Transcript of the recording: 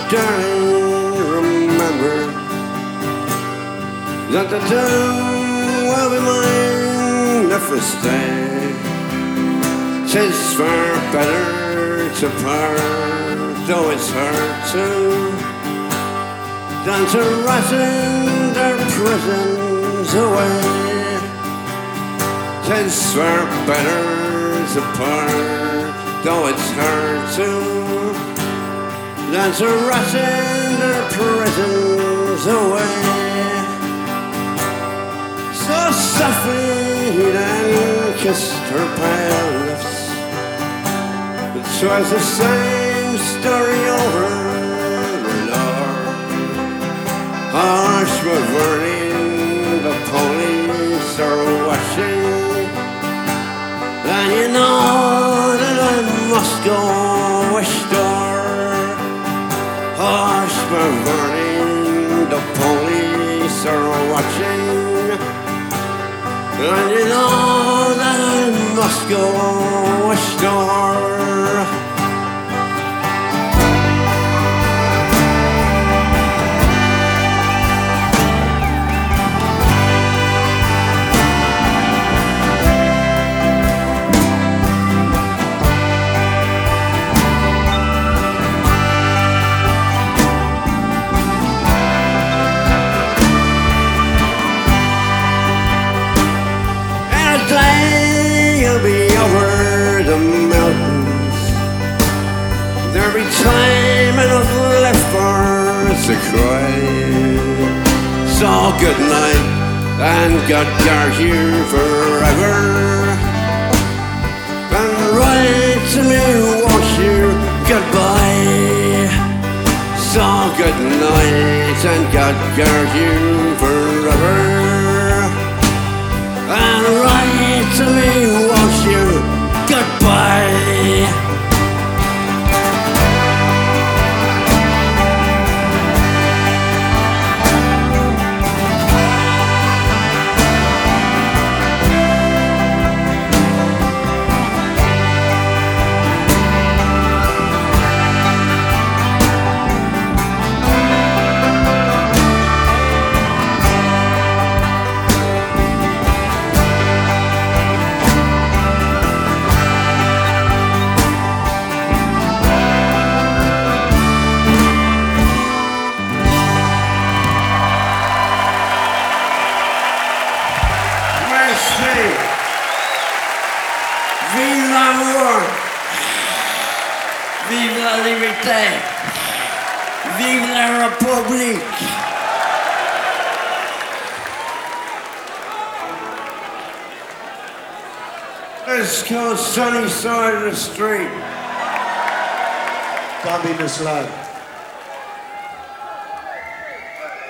darling, remember that the town will be mine the first day. 'Tis far better to part, though it's hard to, than to rot in their prisons away. 'Tis far better to part, though it's hard to, than to rot in their prisons away. So softly then kissed her pale lips. It was the same story over and over. Harsh but burning, the police are watching, and you know that I must go ashore. Harsh but burning, the police are watching, and you know that I must go ashore. You'll be over the mountains. There'll be time enough left for us to cry. So good night, and God guard you forever. And write to me, won't you, goodbye. So good night, and God guard you forever. And write to me, won't you, goodbye. Vive l'amour, vive la liberté, vive la République. Let's go sunny side of the street. Can't be misled.